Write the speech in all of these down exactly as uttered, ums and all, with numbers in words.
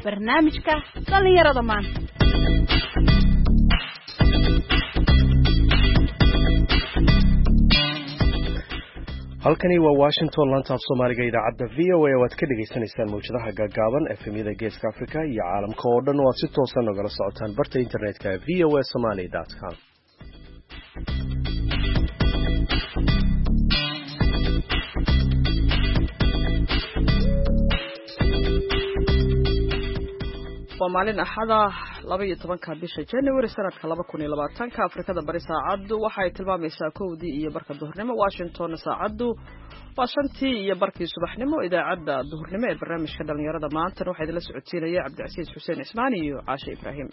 barnaamijka dhalinyarada maanta. halkani waa Washington laanta af Soomaaliga idaacadda V O A oo aad ka dhageysanaysaan mawjadaha gaagaaban F M-yada Geeska Afrika iyo caalamka oo dhan oo aad si toos ah nagala socotaan barta internetka v o a somali dot com. Soomaalina axada laba iyo tobanka bisha January sanadka laba kun iyo labaatanka Afrikada bari saacadu waxay tilmaamaysaa kowdii iyo barka duhurnimo. Washington saacadu waa shantii iyo barkii subaxnimo. Idaacadda duhurnimo ee barnaamijka dhalinyarada maanta waxaa idinla socodsiinaya Cabdicasiis Xuseen Ismaan iyo Caashe Ibraahim.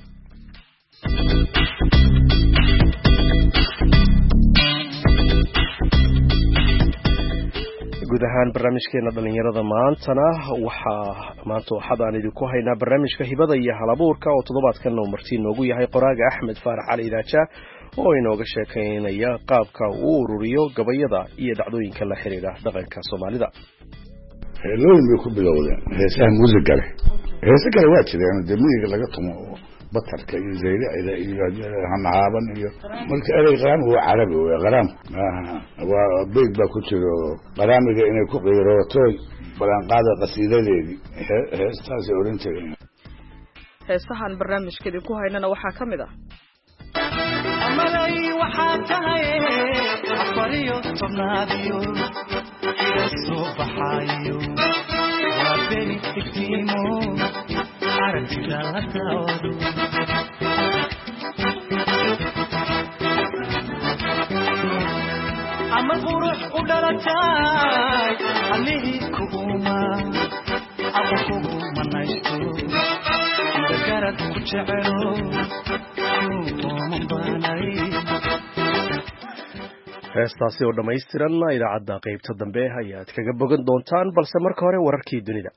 guud ahaan barnaamijkeena dhalinyarada maantana waxaa maanta waxaan idinku haynaa barnaamijka hibada iyo halabuurka oo toddobaadkan uu marti noogu yahay qoraaga Axmed Faarax Cali Idaaja oo inooga sheekeynaya qaabka uu ururiyo gabayada iyo dhacdooyinka la xiriira dhaqanka Soomaalida. Heelooyin bay ku bilowdeen heesaha muusiga leh. Heeso kale waa jireen damiga laga tumo batarka iyo zaydada iyo hanaaban iyo marka ay qaraam waa carabi waa qaraam waa beed ba ku jiro qaraamiga inay ku qeyrooto balan qaada qasiidadeedii heestaas oran jiray. heesahan barnaamijkeedii ku haynana waxaa kamid ah amalay waxaa tahay afariyo tobnaadiyo soo baxayo waa beri tikimo aragtida la taawado ama qurux u dhalatay alihi kuuma ama kuuma naysto dagarad ku jecelo heestaasi oo dhammaystiran idaacadda qaybta dambe ayaad kaga bogan doontaan balse marka hore wararkii dunida.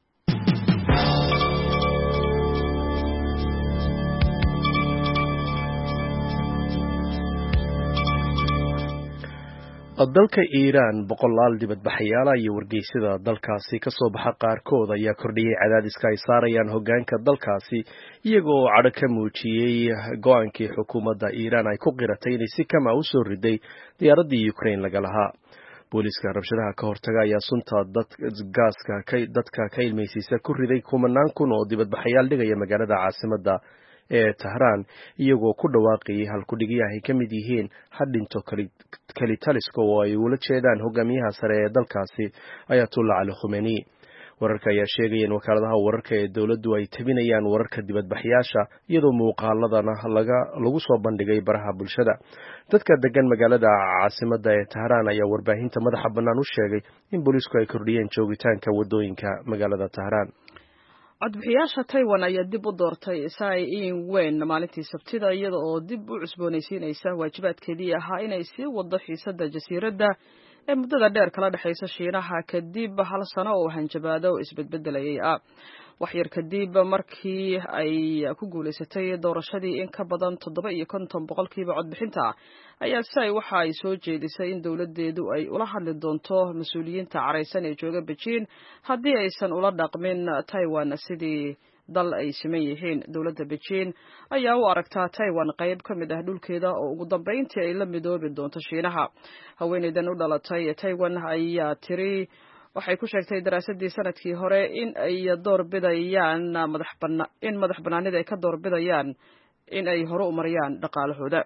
dalka Iiraan boqolaal dibadbaxayaal iyo wargeysyada dalkaasi ka soo baxa qaarkood ayaa kordhiyay cadaadiska ay saarayaan hoggaanka dalkaasi iyagoo cadho ka muujiyay go'aankii xukuumadda Iiraan ay ku qiratay inay si kama u soo riday diyaaradii Ukraine laga lahaa. booliska rabshadaha ka hortaga ayaa sunta gaaska dadka ka ilmeysiisa ku riday kumanaan kun oo dibadbaxayaal dhigaya magaalada caasimadda ee Tehran iyagoo ku dhawaaqay halkudhigyaha ay kamid yihiin hadhinto kalitaliska oo ay ula jeedaan hogaamiyaha sare ee dalkaasi Ayatollah Ali Khamenei. wararka ayaa sheegaya in wakaaladaha wararka ee dawladdu ay tabinayaan wararka dibadbaxayaasha iyadoo muuqaaladana laga lagu soo bandhigay baraha bulshada. dadka degan magaalada caasimadda ee Tehran ayaa warbaahinta madaxa bannaan u sheegay in booliisku ay kordhiyeen joogitaanka wadooyinka magaalada Tehran. codbixiyaasha Taiwan ayaa dib u doortay Tsai Ing-wen maalintii Sabtida iyada oo dib u cusboonaysiinaysa waajibaadkeedii ahaa inay sii wado xiisadda jasiiradda ee muddada dheer kala dhaxaysa Shiinaha kadib hal sano oo hanjabaado isbedbedelayay ah. waxyar kadib markii ay ku guuleysatay doorashadii in ka badan toddoba iyo konton boqolkiiba codbixinta ayaa Tsai waxa ay soo jeedisay in dawladeedu ay ula hadli doonto mas'uuliyiinta careysan ee jooga Beijing haddii aysan ula dhaqmin Taiwan sidii dal ay siman yihiin. dawladda Beijing ayaa u aragtaa Taiwan qayb ka mid ah dhulkeeda oo ugu dambeyntii ay la midoobi doonto Shiinaha. haweeneydan u dhalatay Taiwan ayaa tiri waxay ku sheegtay daraasadii sanadkii hore in ay door bidayaan madax bannaan in madax bannaanida ay ka door bidayaan in ay hore u mariyaan dhaqaalahooda.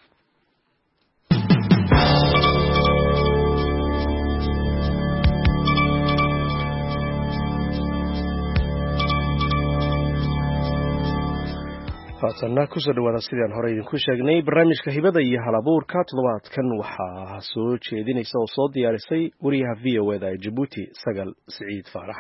haatana kusoo dhawaada sidaan hore idinku sheegnay barnaamijka hibada iyo halabuurka toddobaadkan waxaa soo jeedinaysa oo soo diyaarisay wariyaha V O A da ee Djibouti Sagal Siciid Faarax.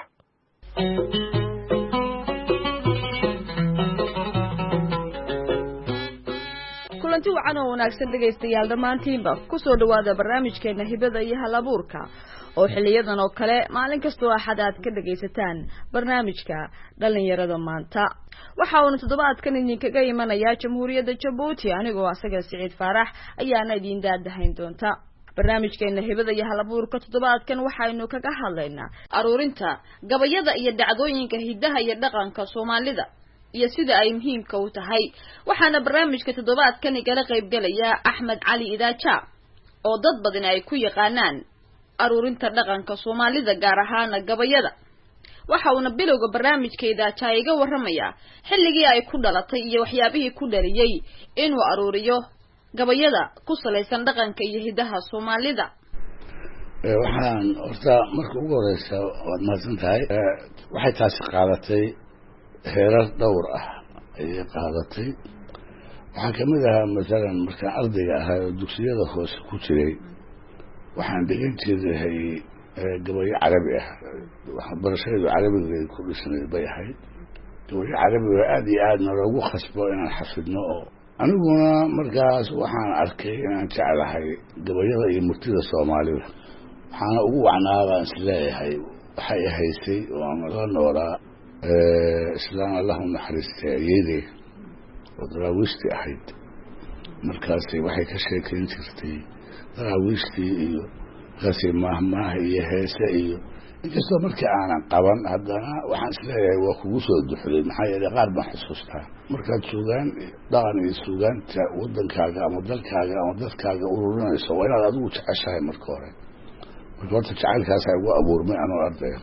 kulanti wacan oo wanaagsan dhageystayaal dhammaantiinba kusoo dhawaada barnaamijkeena hibada iyo halabuurka oo xiliyadan oo kale maalin kasta oo axad aad ka dhageysataan barnaamijka dhalinyarada maanta. waxa uu toddobaadkan idinkaga imanayaa Jamhuuriyadda Djibouti anigoo asaga Siciid Faarax ayaana idin daadahayn doonta. barnaamijkeena hibada iyo halabuurka toddobaadkan waxaynu kaga hadlaynaa aruurinta gabayada iyo dhacdooyinka hidaha iyo dhaqanka Soomaalida iyo sida ay muhiimka u tahay waxaana barnaamijka toddobaadkan igala qayb galaya Axmed Cali Idaaja oo dad badan ay ku yaqaanaan aruurinta dhaqanka Soomaalida gaar ahaan gabayada waxa uu bilowga barnaamijka Idaaja iga waramaya xilligii ay ku dhalatay iyo waxyaabihii ku dhaliyay inuu aruuriyo gabayada ku salaysan dhaqanka iyo hidaha Soomaalida ee waxaan horta markii ugu horeysa waad mahadsan tahay waxay taasi qaadatay heerar dhowr ah ay qaadatay waxaa kamid ahaa masalan markaan ardayga ahaa oo dugsiyada hoose ku jiray waxaan dhigan jiray gabayo carabi ah waxbarashada carabiga ku dhisnay bay ahayd gabayo carabiga aad iyo aad loogu khasbo inaan xafidno oo aniguna markaas waxaan arkay inaan jeclahay gabayada iyo murtida Soomaalida waxaana ugu wacnaabaan isleeyahay waxay ahaysay oo aan la noolaa islaan Allahu naxariistay ayay oo daraawiishtii ahayd markaas waxay ka sheekeyn jirtay daraawiishtii iyo qasii mahmaah iyo heese iyo inkastoo markii aanan qaban haddana waxaan isleeyahay waa kugu soo duxday maxaa yeelay qaar baan xusuustaa markaad suugaan dhaqan iyo suugaanta wadankaaga ama dalkaaga ama dadkaaga ururinayso waa inaad adigu jeceshahay marka hore marka horta jacaylkaas ay ugu abuurmay anoo ardaya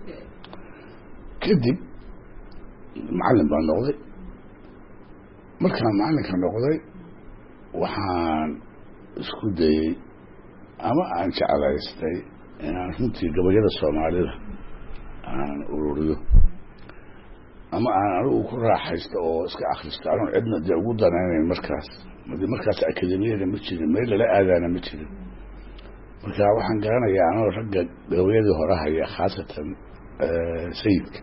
kadib macallin baan noqday markaan macallinka noqday waxaan isku dayay ama aan jeclaystay inaan runtii gabayada Soomaalida aan ururiyo ama aan anigu ku raaxaysto oo iska akhristo anoo cidna dee ugu danaynayn markaas madi markaas akademiyada ma jirin meel la aadaana ma jirin marka waxaan garanayaa anoo ragga gabayadii hore haya khaasatan sayidka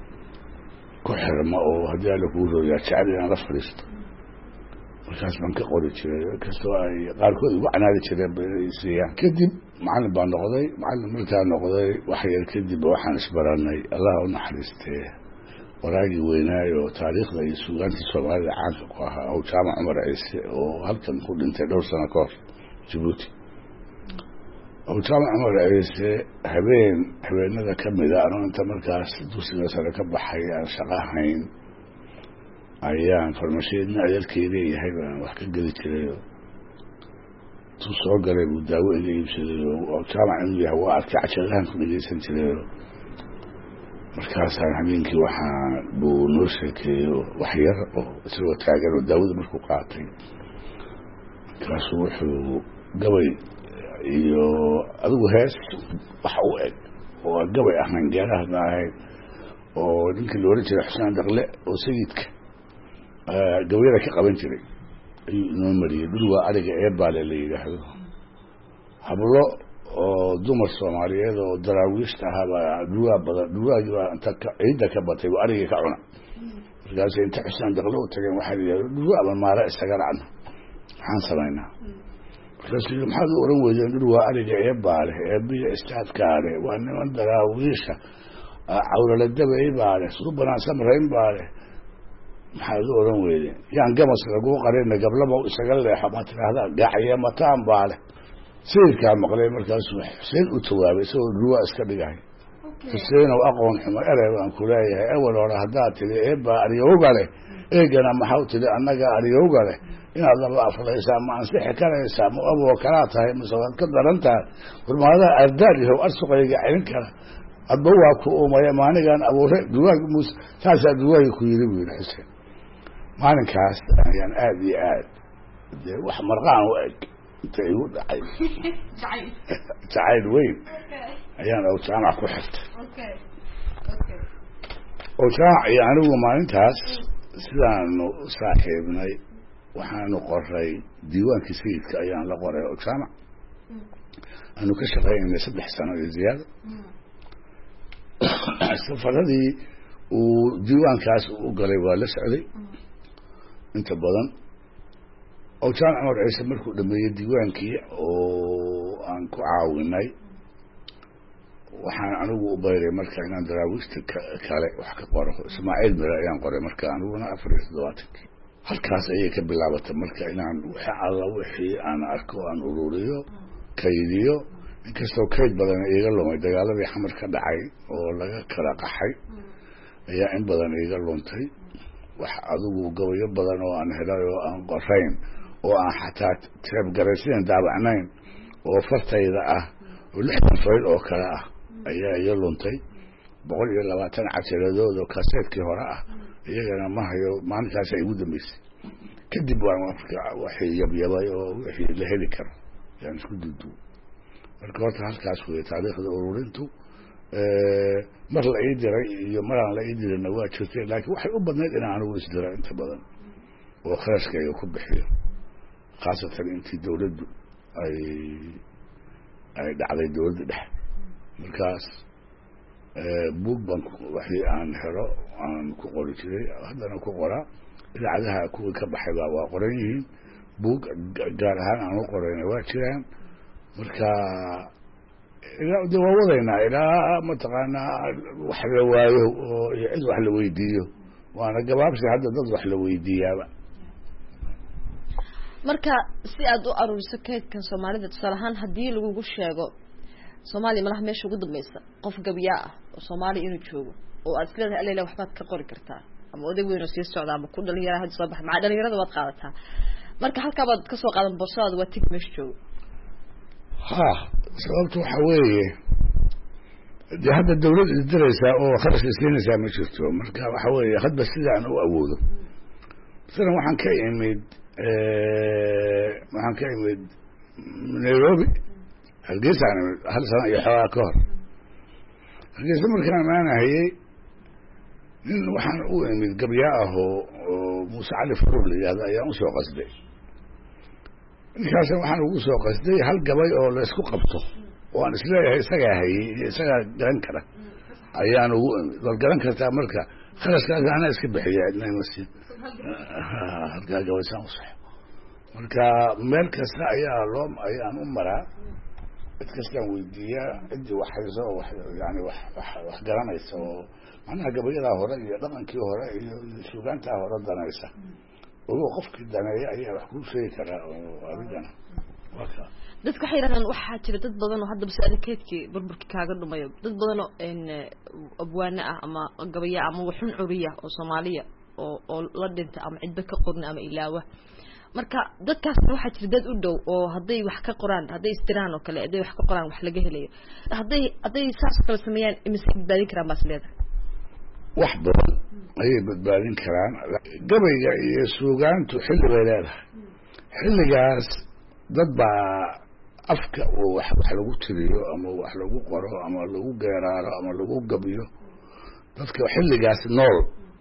ku xirma oo haddii la kugu rooyaa jecel inaan la fadhiisto markaas baan ka qori jiray kastoo ay qaarkood ugu canaadi jireen baysiiyaan kadib macallin baan noqday macallin markaan noqday wax yar kadib waxaan isbaranay Allah u naxariistay waraagii weynaayo taariikhda iyo suugaanta Soomaalida caanka ku ahaa oo Jaamac Umar Ciise oo halkan ku dhintay dhowr sano ka hor Djibouti oo Jaamac Umar Ciise habeen habeenada kamid ah anoo inta markaas dugsiga sare ka baxay aan shaqahayn ayaan farmashiyeedna ayalkeeda yahay baan wax ka geli jiray tu soo galay buu daawo iga iibsaday oo jaamac inuu yahay waa arkay cajalahan ku dhegeysan jiray markaasaan habeenkii waxaan buu noo sheekeeyo wax yar oo isagoo taagan oo daawada markuu qaatay markaasuu wuxuu gabay iyo adigu hees wax u eg oo gabay ahaan gaaraha ahayd oo ninkii la oran jiray Xuseen Daqle oo sayidka gabayada ka qaban jiray ayuu inoo mariyay dhulwa ariga ee baale la yiraahdo hablo oo dumar Soomaaliyeed oo daraawiishta ahaa dhulwa badan dhulwaagi baa inta ciida ka batay oo ariga ka cuna markaas inta Xuseen Daqle u tagay waxa yiraahdo dhulwa ama maara isaga racna waxaan sameynaa markaas maxaad u oran weeyeen dhulwa ariga ee baale ee biyo istaadkaare waa niman daraawiisha awrala dabay baale suubana samreyn baale maxaad u oran weeyeen yaan gamas lagu qarina gablaba isaga leexa ma tiraahda gaacaya mataan baale sirka maqlay markaas Xuseen u tawaabay soo ruwa iska dhigay Xuseen oo aqoon xumo ereebaan ku leeyahay awal hore hadaa tiri ee baa ariyowgale eegana maxaa u tiri annaga ariyowgale inaad laba aflaysaa ma ansixi karaysaa ma abo kala tahay masawad ka darantaa hormaada ardaadiyo arsuqayga cilin kara adba waa ku umaya maanigan abuure duwaag mus taasa duwaag ku yiri buu Xuseen maalinkaas ayaan aad iyo aad dee wax marqaan u eg intay u dhacay jacayl weyn ayaan oo jaamac ku xirtay oo jaamac iyo anigu maalintaas sidaanu saaxiibnay waxaanu qoray diiwaankii sayidka ayaan la qoray oo jaamac aanu ka shaqeynay saddex sano iyo ziyaado safaradii uu diiwaankaas u galay waa la socday inta badan oo Jaamac Umar Ciise markuu dhameeyay diiwaankii oo aan ku caawinay waxaan anigu u bayray marka inaan daraawiishta kale wax ka qoro Ismaaciil Mira ayaan qoray marka aniguna afar iyo toddobaatan halkaas ayay ka bilaabatay marka inaan waxa alla wixii aan arko aan ururiyo kaydiyo inkastoo kayd badan iiga lumay dagaaladii xamar ka dhacay oo laga kala qaxay ayaa in badan iiga luntay wax adigu gabayo badan oo aan helay oo aan qorayn oo aan xataa teebgaraysidan daabacnayn oo fartayda ah oo lixdan fayl oo kale ah ayaa iga luntay boqol iyo labaatan casiradood oo kaseedkii hore ah iyagana ma hayo maalintaas ay ugu dambeysay kadib waan waxay yabyabay oo wixii la heli karo yaan isku duudu marka horta halkaas wey taariikhda ururintu mar la ii diray iyo maraan la ii dirina waa jirtay laakiin waxay u badnayd inaan anigu isdira inta badan oo kharashka ay ku bixiyo khaasatan intii dawladdu ay ay dhacday dawladda dhexe markaas buug baan waxii aan helo aan ku qori jiray haddana ku qoraa idaacadaha kuwii ka baxay baa waa qoran yihiin buug gaar ahaan aan u qorayna waa jiraan marka ilaa de waa wadaynaa ilaa mataqaanaa wax la waayo oo iyo cid wax la weydiiyo waana gabaabsi hadda dad wax la weydiiyaaba marka si aad u aruuriso kaydkan soomaalida tusaale ahaan haddii lagugu sheego soomaaliya malaha meesha ugu dambaysa qof gabiyaa ah oo soomaaliya inuu joogo oo aad isleedahay allela waxbaad ka qori kartaa ama oday weyn oo sii socda ama ku dhalinyara hadda soo baxa maca dhalinyarada waad qaadataa marka halkaa baad kasoo qaadan borsadaada waa tigi meesha joogo ha sababta waxa weeye dee hadda dawlad isdiraysaa oo kharash isiinaysaa ma jirto marka waxa weeye hadba sidaan u awoodo masalan waxaan ka imid waxaan ka imid nairobi hargeysaan imid hal sano iyo xoogaa ka hor hargeysa markaan amaanahayey nin waxaan u imid gabyaa ah oo oo muuse cali faruur la yihahdo ayaan usoo qasday ninkaasa waxaan ugu soo qasday hal gabay oo la isku qabto oo aan isleeyahay isagaa hayey iyo isagaa garan kara ayaan ugu imid wal garan kartaa marka kharashkaas anaa iska bixiya idnamasiin halkaa gabaysaan usaxo marka meel kasta ayaa loo ayaan u maraa cid kastaan weydiiyaa ciddii wax hayso oo wax yani wax wax wax garanaysa oo macnaha gabayadaa hore iyo dhaqankii hore iyo suugaantaa hore danaysa ogo qofkii daneeya ayaa wax kuu sheegi karaa oo adigana waa ka dadka waxay yidhahdaan waxaa jira dad badan oo hadda bas-aada keydkii burburkii kaaga dhumayo dad badan oo abwaane ah ama gabaya ama waxun curiya oo soomaaliya oo oo la dhinta ama cidba ka qorna ama ilaawa marka dadkaasna waxaa jira dad u dhow oo hadday wax ka qoraan hadday istiraan oo kale hadday wax ka qoraan wax laga helayo hadday hadday saas kala sameeyaan imise badbaadin karaan baas leedahay wax badan ayay badbaadin karaan gabayga iyo suugaantu xilli bay leedahay xilligaas dad baa afka oo wax wax lagu tiriyo ama wax lagu qoro ama lagu geeraaro ama lagu gabiyo dadka xilligaas nool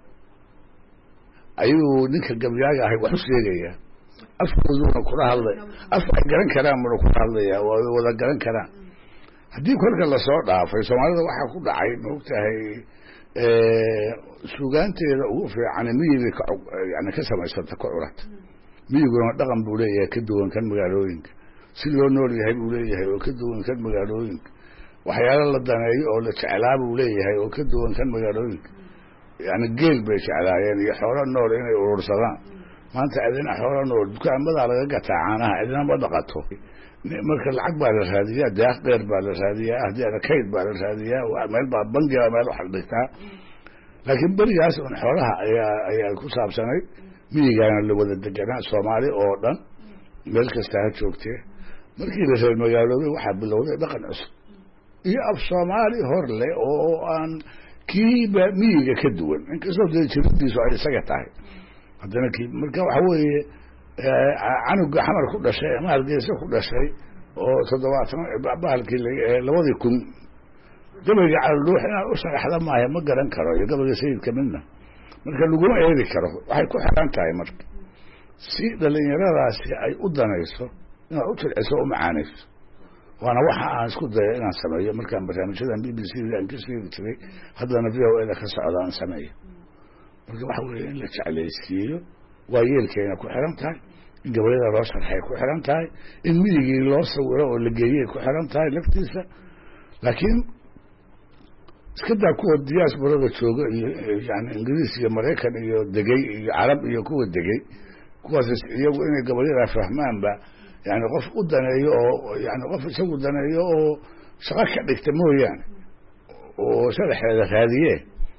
ayuu ninka gabyaaga ahay wax u sheegayaa afkooduna kula hadlay af ay garan karaan mara kula hadlaya waa wada garan karaan haddii kolka lasoo dhaafay soomaalida waxaa ku dhacay maogtahay suugaanteeda ugu fiican miyigay ka yani ka samaysanta ka curata miyiguna dhaqan buu leeyahay ka duwan kan magaalooyinka si loo nool yahay buu leeyahay oo ka duwan kan magaalooyinka waxyaalo la daneeyo oo la jeclaa buu leeyahay oo ka duwan kan magaalooyinka yani geel bay jeclaayeen iyo xoolo nool inay urursadaan maanta cidina xoolo nool dukaamadaa laga gataa caanaha cidina ma dhaqato marka lacag baa la raadiyaa daaq dheer baa la raadiyaa ahdeena kayd baa la raadiyaa meel baa bangiga meel wax dhigtaa laakiin berigaas un xoolaha ayaa ayaa ku saabsanay miyigaana la wada deganaa soomaali oo dhan meel kasta ha joogtee markii la reer magaaloobay waxaa bilowday dhaqan cusub iyo af soomaali hor leh oo aan kiiba miyiga ka duwan inkastoo dee jiradiisu ay isaga tahay haddana kii marka waxa weeye canuga xamar ku dhashay ama hargeysa ku dhashay oo toddobaatan bahalkii labadii kun gabayga caloluux inaad u sharaxda maayo ma garan karo iyo gabayga sayidka midna marka laguma eedi karo waxay ku xiran tahay marka si dhalinyaradaasi ay u danayso inaad u tirciso u macaanayso waana waxa aan isku daya inaan sameeyo markaan barnaamijyadan b b c aan ka sheegi jiray haddana v o eda ka socda aan sameeyo marka waxa weeye in la jeclaysiiyo waa yeelkeena ku xiran tahay in gabayada loo sharxay ku xiran tahay in miyigii loo sawiro oo la geeyey ku xiran tahay laftiisa laakiin iska daa kuwa diaasbarada jooga iyo yani ingiriis iyo maraykan iyo degay iyo carab iyo kuwa degay kuwaas iyagu inay gabayadaa fahmaanba yani qof u daneeyo oo yani qof isagu daneeyo oo shaqo ka dhigta mooyaane oo sharaxeeda raadiye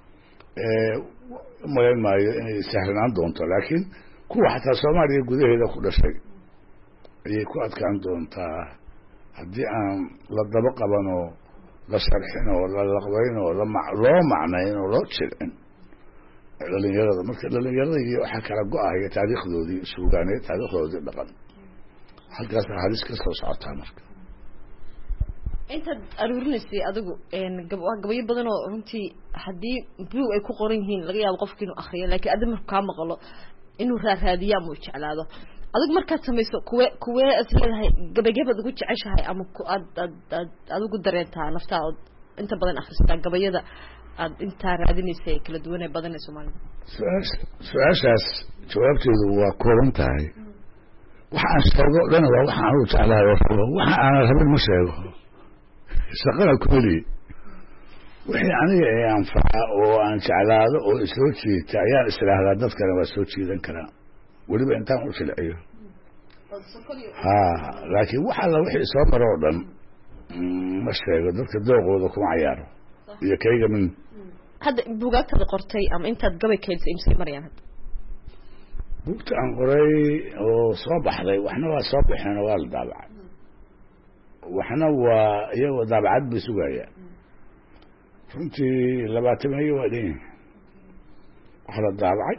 umalayn maayo inay sahlanaan doonto laakiin kuwa xataa soomaaliya gudaheeda ku dhashay ayay ku adkaan doontaa haddii aan la daba qaban oo la sharxin oo la laqbayn oo lama loo macnayn oo loo jilcin dhalinyarada marka dhalinyaradii waxaa kala go-ahaya taariikhdoodii suugaaneed taariikhdoodii dhaqan halkaas halis ka soo socotaa marka intaad aruurinaysay adigu waa gabayo badan oo runtii haddii buug ay ku qoran yihiin laga yaabo qofki inuu akriyo laakiin addi marku kaa maqlo inuu raaraadiya ama u jeclaado adigu markaad samayso kuwe kuwee is leedahay gabaygabaad ugu jeceshahay ama aad aad aad adigu dareentaa naftaa ood inta badan akhristaa gabayada aad intaa raadinaysay kala duwan ee badan ee soomaalida su-aashaas jawaabteedu waa kooban tahay waxa aan sheego o dhan waa waxa aan u jeclahay oo rabo waxa aanan rabin ma sheego shaqada kumeli wixii aniga ee anfaca oo aan jeclaado oo isoo jiita ayaan islaahdaa dadkana waa soo jiidan karaa weliba intaan u jilciyo ha laakiin wax alla wixii soo maro oo dhan ma sheego dadka dooqooda kuma cayaaro iyo kayga min hadda buugaagtada qortay ama intaad gabay keensay imsay marayaan hadda buugta aan qoray oo soo baxday waxna waa soo baxeen oo waa la daabacay waxna waa iyagoo daabacad bay sugayaan runtii labaatamayo waa dhan yahay wax la daabacay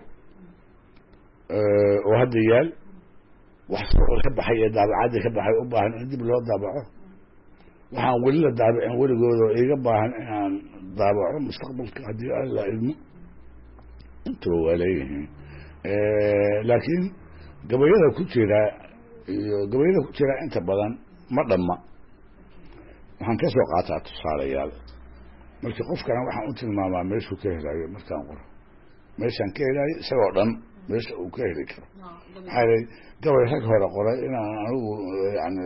oo hadda yaal wax soo ka baxay ee daabacadii ka baxay u baahan in dib loo daabaco waxaan weli la daabicin weligooda oo iga baahan inaan daabaco mustaqbalka haddii alla idmo intuba waa leeyihiin laakiin gabayada ku jira iyo gabayada ku jira inta badan ma dhamma waxaan ka soo qaataa tusaalayaal marka qofkana waxaan u tilmaamaa meeshuu ka helayo markaan qoro meeshaan ka helayo isagoo dhan meesha uu ka heli karo maxaa yeelay gabay rag hore qoray inaan anigu yani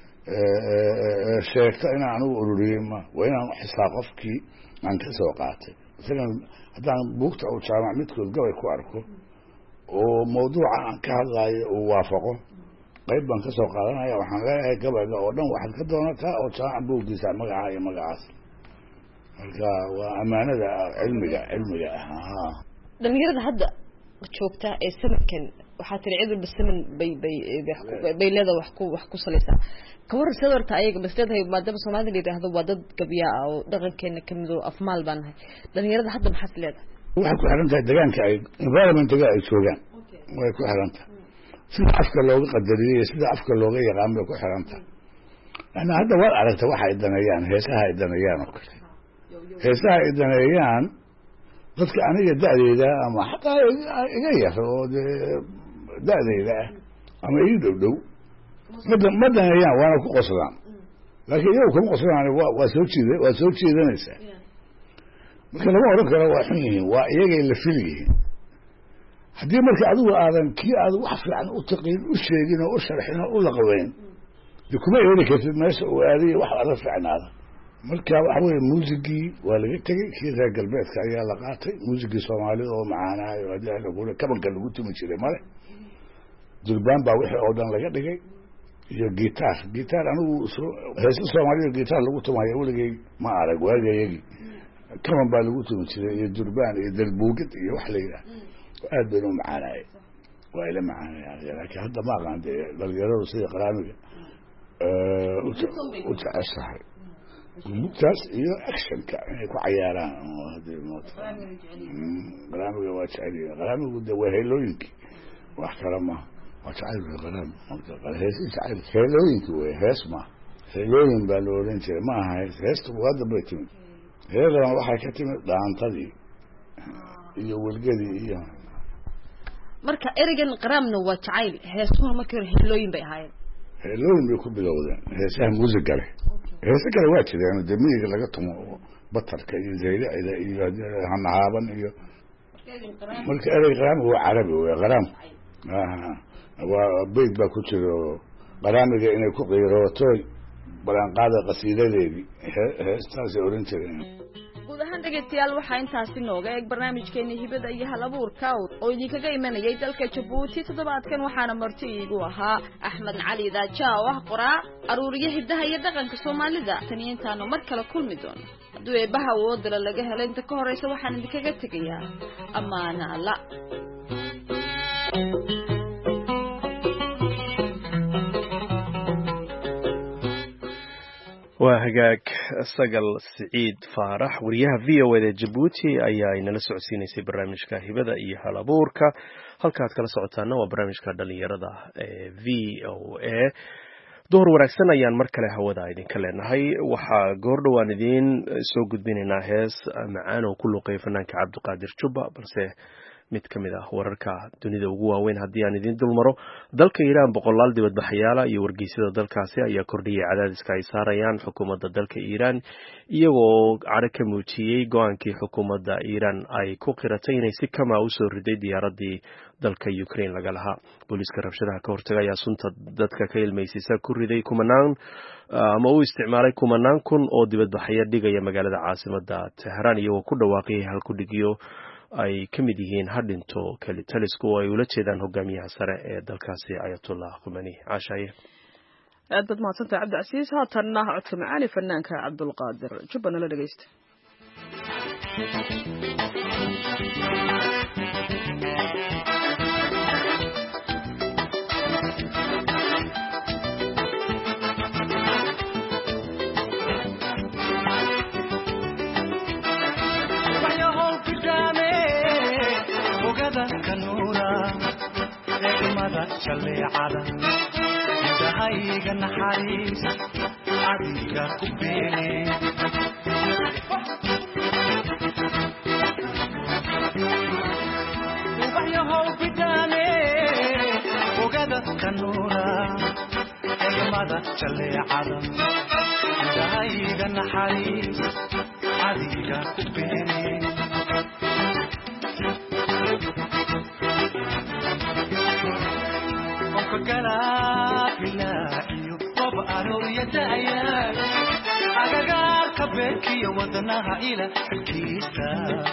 sheegto inaan anigu ururiyey ma waa inaan xisaa qofkii aan ka soo qaatay isagan haddaan buugta u jaamac midkood gabay ku arko oo mawduuca aan ka hadlaayo uu waafaqo qayb baan ka soo qaadanaya waxaan leeyahay gabayga oo dhan waxaad ka doonataa oo jaamac buuggiisa magaca iyo magacaas marka waa amaanada cilmiga cilmiga ah dhalinyarada hadda joogta ee samankan waxaa tiri cid walba saman bay bay bay leedahay wax ku wax ku salaysaa kawar sadarta ayaga bas leedahay maadaama Soomaalida yiraahdo waa dad gabya ah oo dhaqankeena kamid oo afmaal baan nahay dhalinyarada hadda maxaa leedahay waxa ku xiran tahay deegaanka ay environment-ga ay joogaan way ku xiran tahay sida afka looga qadariyay sida afka looga yaqaan bay ku xiran tahay ana hadda war aragta waxa ay danayaan heesaha ay danayaan oo kale heesaha ay danayaan dadka aniga da'deeda ama xataa iga yar oo da'deeda ama ii dhow dhow ma danayaan waana ku qoslaan laakiin iyagu kuma qoslaan waa soo jiida waa soo jiidanaysaa marka lama oran karo waa xun yihiin waa iyagay la fil yihiin haddii marka adigu aadan kii aad wax fiican u taqiin u sheegin oo u sharxin oo u laqabeyn de kuma eeri kartid meesha uu aadayo wax ala fiicnaada marka waxa weeye muusigii waa laga tegey kii reer galbeedka ayaa la qaatay muusigii soomaalida oo macaanaayo haddii lagula kabanka lagu tumi jiray male durbaan baa wixii oo dhan laga dhigay iyo gitaar gitaar anigu heesa soomaalida gitaar lagu tumayo weligay ma arag waagayagii kaban baa lagu tumi jiray iyo durbaan iyo dalbuugid iyo wax la yidhaah aad baynu macaanaayay waa ila macaanaya laakiin hadda ma aqaan dee dhalinyaradu sida qaraamiga u jeceshahay mugtaas iyo actionka inay ku cayaaraan qaraamiga waa jeceliya qaraamigu de waa heelooyinkii wax kale maha waa jecel qaraami heesi jecel heelooyinki wey hees maha heelooyin baa la oran jiray ma aha hees heesta hadda bay timid heedan waxay ka timid dhaantadii iyo welgadii iyo marka ereygan qaraamna waa jacayl heesuhuna markii hore heelooyin bay ahaayeen heelooyin bay ku bilowdeen heesaha muusiga leh heesa kale waa jireen dee miyiga laga tumo batarka iyo zaylacida iyo hanahaaban iyo marka erey qaraamiga waa carabi wey qaraam waa beyd baa ku jira oo qaraamiga inay ku qiirooto balanqaada qasiidadeedii heestaasay oran jireen guud ahaan dhegeystayaal waxaa intaasi nooga eeg barnaamijkeena hibada iyo halabuurka oo idinkaga imanayay dalka Jabuuti toddobaadkan waxaana marti iigu ahaa Axmed Cali Daaja oo ah qoraa aruuriye hidaha iyo dhaqanka Soomaalida tan intaanu mar kale kulmi doono hadduu eebaha wadada laga helay inta ka horeysa waxaan idinkaga tegayaa amaana Allah waa hagaag sagal Siciid Faarax wariyaha V O A da Djibouti ayaa inala socodsiinaysay barnaamijka hibada iyo halabuurka halkaad kala socotaana waa barnaamijka dhalinyarada ee V O A door wanaagsan ayaan mar kale hawada idinka leenahay waxaa goor dhawaan idin soo gudbinaynaa hees macaan oo ku luqeeya fanaanka Cabdiqaadir Jubba balse mid kamid ah wararka dunida ugu waaweyn haddii aan idin dulmaro dalka Iiraan boqolaal dibadbaxayaal iyo wargeysyada dalkaasi ayaa kordhiyay cadaadiska ay saarayaan xukuumadda dalka Iiraan iyagoo caro ka muujiyay go'aankii xukuumadda Iiraan ay ku qiratay inay si kama u soo riday diyaaradii dalka Ukraine laga lahaa booliiska rabshadaha ka hortagay ayaa sunta dadka ka ilmeysaysa ku riday kumanaan ama uu isticmaalay kumanaan kun oo dibadbaxaya dhigaya magaalada caasimadda Tehran iyagoo ku dhawaaqay hal ku dhigiyo ay kamid yihiin hadhinto kali talisku oo ay ula jeedaan hogaamiyaha sare ee dalkaasi Ayatollah Khamenei caashaye aad baad mahadsantahay Cabdicasiis haatanna codka macaani fanaanka Cabdulqaadir Jubba nala dhageysta شليعة دهيك النحاريس عديك كبيني وبحيه بداني وقدت كنورة ماذا شليعة دهيك النحاريس عديك كبيني وكلا بلاقي وبأرور يتعيان أغاقار كبكي وضناها إلى الكيسة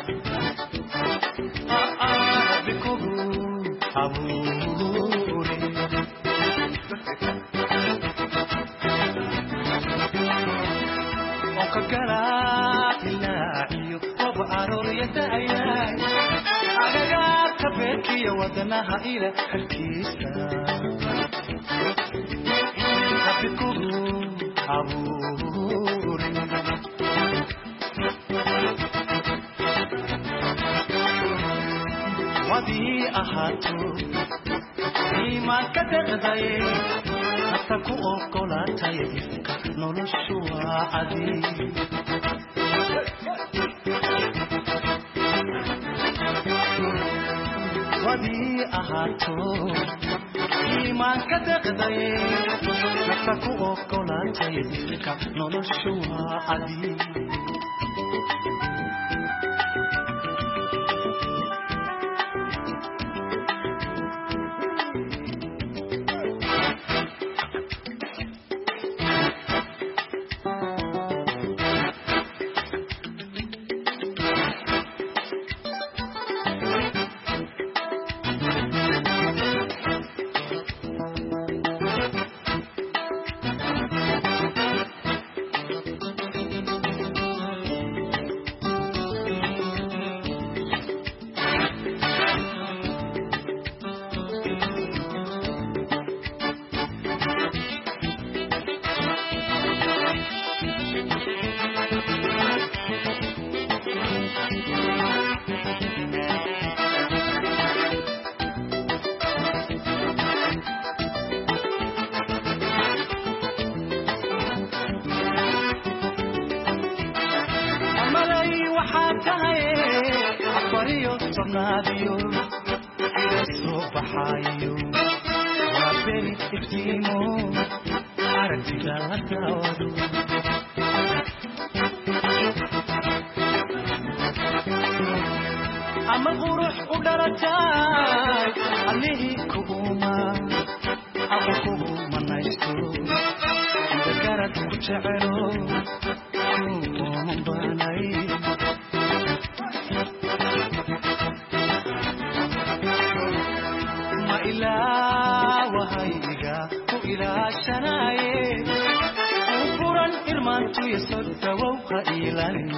آه بكبو أبوري وكلا بلاقي وبأرور يتعيان أغاقار كبكي وضناها إلى الكيسة ودي أهاتو إيمان كتغذي أتكو أقولا تايفك نولشوا عدي ودي أهاتو إيمان كتغذي أتكو أقولا تايفك نولشوا عدي صناديو يسوب حيو وابني ابتيمو عرفتي لا تعودو أما الغروح ودرجات عليه كوما أبو كوما نايستو ذكرت وشعرو كوما باناي ilaashanaye furan irmaantu yasodda wawqa ilaalin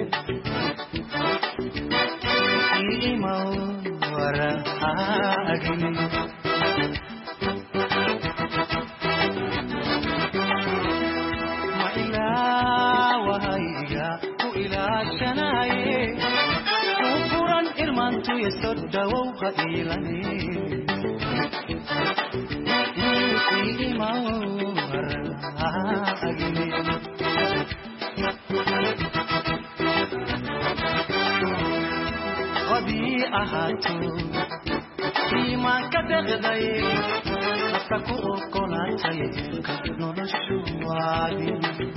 iimaw waraagin ma ilaawahayga ku ilaashanaye furan irmaantu yasodda wawqa ilaalin ودي أهاتو فيما كدغدي أتكو قلاتي كنو الشوادي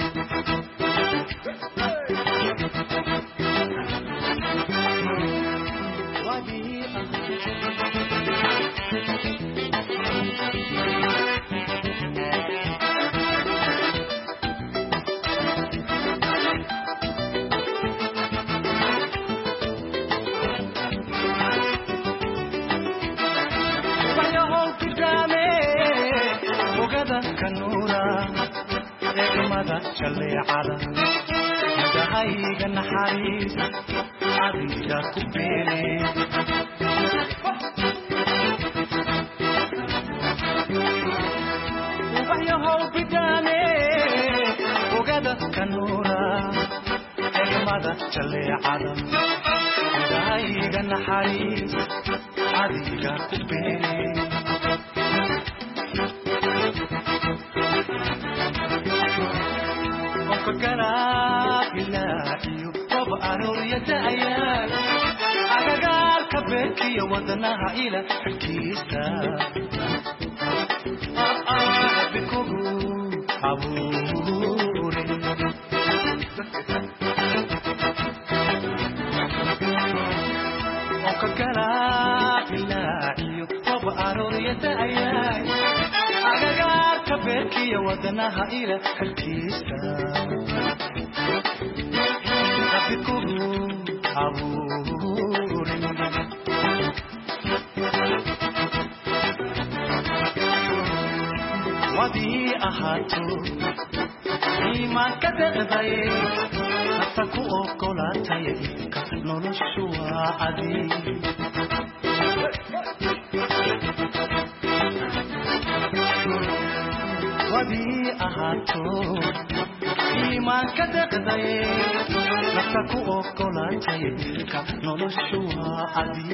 ودي كنورا لماذا شلي على دهيك النحاريس عديدة كبيري وبيهو بدامي وقدا كنورا لماذا شلي على دهيك النحاريس عديدة كبيري وكرا إلهي وبأنور يتأيّل أغاقال كبكي وضناها إلى الكيسة أبكو أبوري وكرا إلهي وبأنور يتأيّل أغاقال كبكي وضناها إلى الكيسة ودي أهاتو فيما كدغدي أتكو قلاتي كنو الشوادي ودي أهاتو فيما كدغدي أتكو قلاتي كنو الشوادي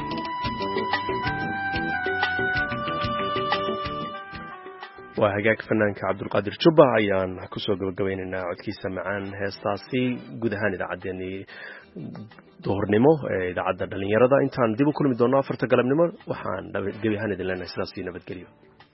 waa hagaag fanaanka cabdulqaadir jubba ayaan kusoo gabagabaynaynaa codkiisa macaan heestaasi guud ahaan idaacaddeenii duhurnimo ee idaacadda dhalinyarada intaan dib u kulmi doonno afarta galabnimo waxaan gebi ahaan idin leenahay sidaas iyo nabadgelyo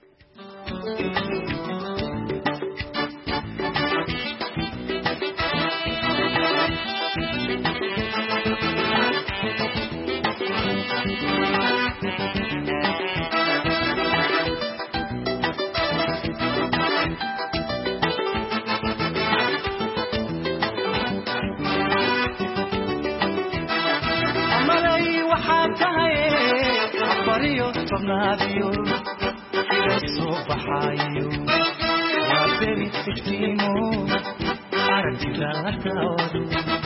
صناديو إلى الصبحايو وابدي تفتيمو عرفتي لا تعود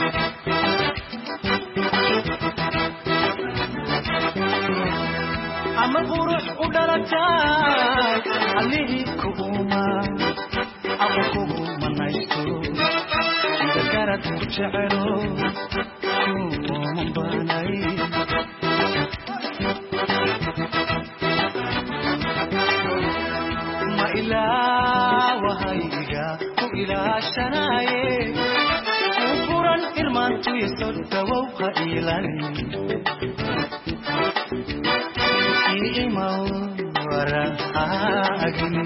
أما بروح ودرجات عليه كوما أبو كوما نايستو إذا كانت تشعرو كوما باناي وهيجا وإلى شناي وفرن إرمانتو يسد ووقع إلاني إيماو وراغني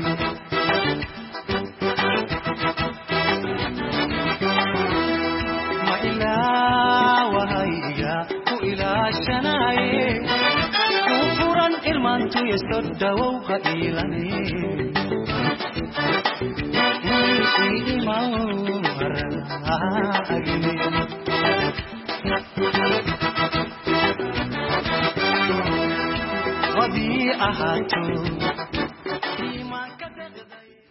ما إلا وهيجا وإلى شناي وفرن إرمانتو يسد ووقع إلاني ودي أهاتو